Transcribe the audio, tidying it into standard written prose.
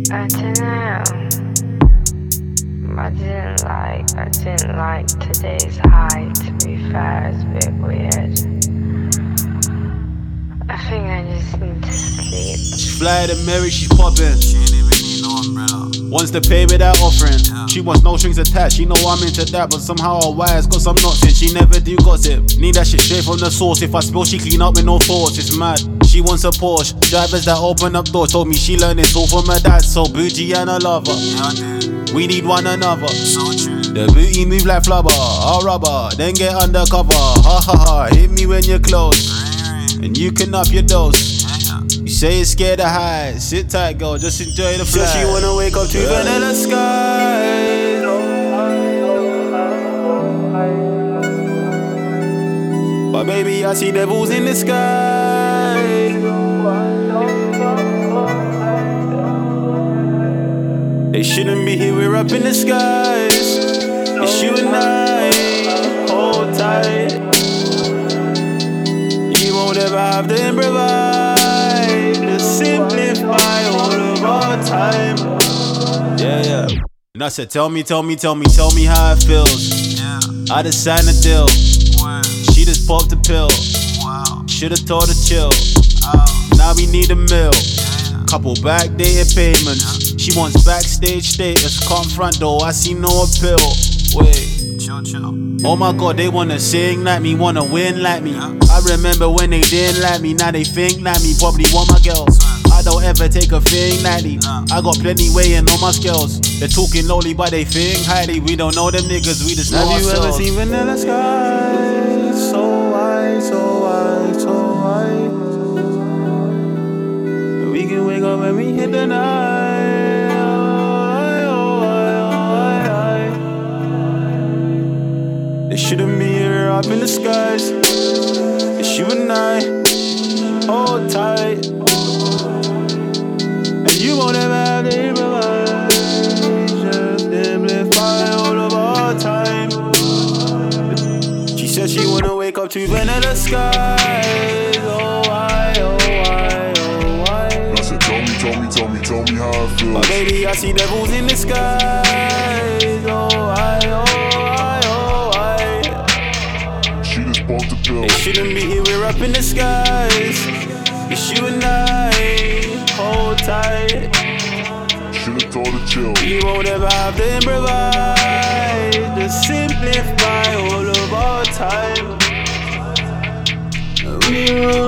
I don't know. I didn't like today's high, to be fair, it's a bit weird. I think I just need to sleep. She's fly to Mary, she's poppin'. She ain't even need no umbrella. Wants to pay without offering. She wants no strings attached, she know I'm into that. But somehow her wires got some knots in, she never do gossip. Need that shit straight from the source. If I spill, she clean up with no force, it's mad. She wants a Porsche, drivers that open up doors. Told me she learned it all from her dad, so bougie and a lover. Yeah, I did. We need one another. So true. The booty move like flubber, all rubber, then get undercover. Ha ha ha, hit me when you're close, and you can up your dose. You say you're scared of heights, sit tight girl, just enjoy the flight. She wanna wake up to vanilla skies. But baby, I see devils in the sky. They shouldn't be here, we're up in the skies. It's you and I, hold tight. You won't ever have to improvise, just simplify all of our time. Yeah. And I said, tell me how it feels. Yeah. I just signed a deal. Wow. She just popped a pill. Wow. Should've told her chill. Oh. Now we need a meal. Yeah. Couple backdated payments. She wants backstage status. Come front door, I see no appeal. Wait. Chill. Oh my god, they wanna sing like me, wanna win like me. I remember when they didn't like me, now they think like me. Probably want my girls. I don't ever take a thing lightly. I got plenty weighing on my scales. They're talking lowly, but they think highly. We don't know them niggas, we just know ourselves. Have you ever seen vanilla skies? So white, so white, so white. We can wake up when we hit the night. They shouldn't be here up in the skies. It's you and I, hold tight. And you won't ever have to improvise, just simplify all of our time. She said she wanna wake up to vanilla skies. Oh why, oh why, oh why. I said, tell me how it feels. But baby, I see devils in the skies. Oh why, oh. They shouldn't be here, we're up in the skies. It's you and I, hold tight. Should've told her chill. You won't ever have to improvise, just simplify all of our time. We